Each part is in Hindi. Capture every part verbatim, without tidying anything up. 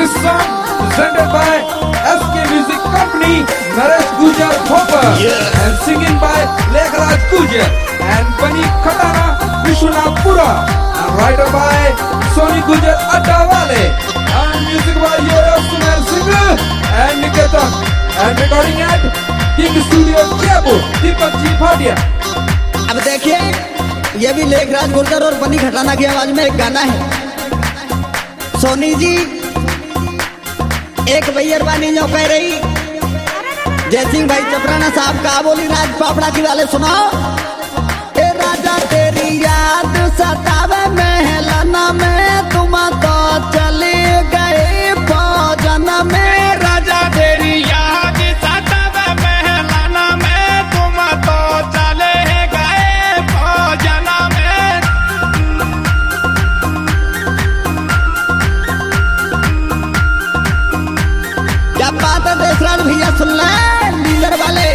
This song presented by S K Music Company, Naresh Gujar Thopar, yeah. and singing by Lekhraj Gujar and Bani Khatana Vishwanath Pura, and writer by Soni Gujar Adawale, and music by Yoyo Sunil Singh and Niketan, and recording at King Studio Jaipur, Deepak Ji Bhatia. अब देखिए ये भी लेखराज गुर्जर और बनी खटाना की आवाज में एक गाना है। सोनी जी एक भैया बानी जो कह रही जय सिंह भाई चपराना साहब का बोली राज पापड़ा की वाले सुनाओ। ए राजा तेरी याद सतावे महलाना में तुम तो चले गए भोजन में। राजा तेरी याद सतावे महलाना में तुम तो चले गए भोजन में। क्या बात है देशराज भैया सुन ले लीलर वाले।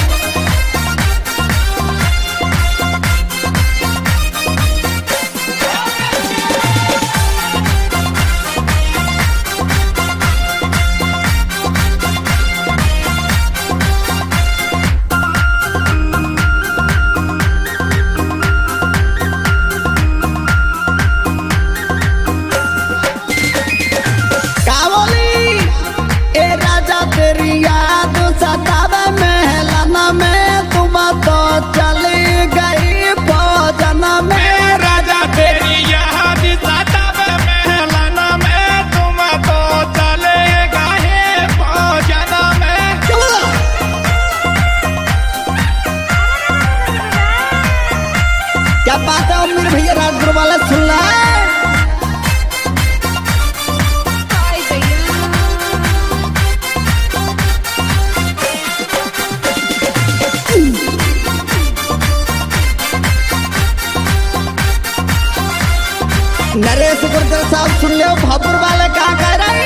क्या बात है अमीर भैया राजपुर वाला सुन ला। नरेश गुर्जर साहब सुन लो भापुर वाले क्या कह रहे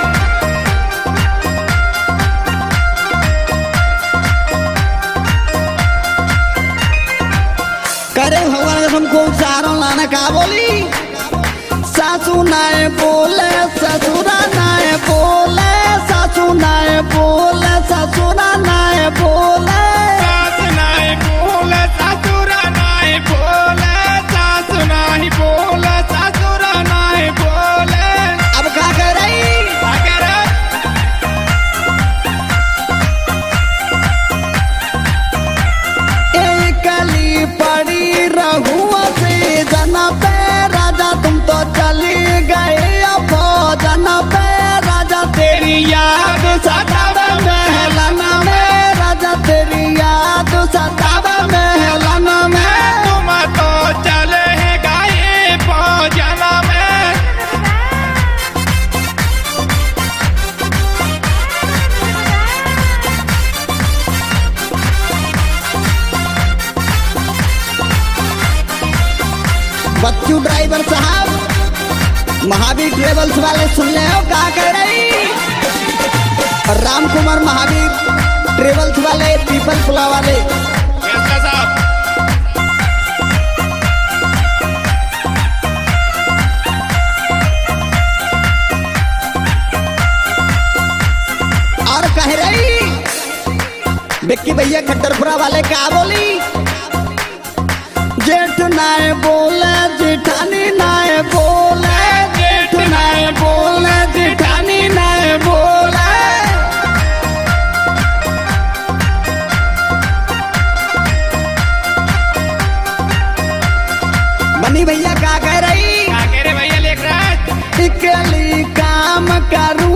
करे भगवान हमको चारों लाना का बोली। सासू नाए बोले ससुरा नाए बोले सासू नाए बोले ससुरा नाए बोले सास नाई बोले ससुरा नाई बोले सास नाई बोले ससुरा नाई बोले। अब क्या कह रही एकली पड़ी रहुआ से जना पे राजा तुम तो चली गए भोजन पे। राजा तेरी याद सतावे महलाना में राजा तेरी याद सतावे महलाना में तुम तो चले गए भोजन में। बच्चू ड्राइवर साहब महावीर ट्रेवल्स वाले सुन ले हो क्या कह रही। राम कुमार महावीर ट्रेवल्स वाले पीपल पुला वाले साहब और कह रही विक्की भैया खट्टरपुरा वाले क्या बोली। जेठ नाए बोले जेठानी नाए बोले जेठ नाए बोले जेठानी नाए बोले। बनी भैया क्या कह रही क्या कह रहे भैया लेखराज। इकली काम करूं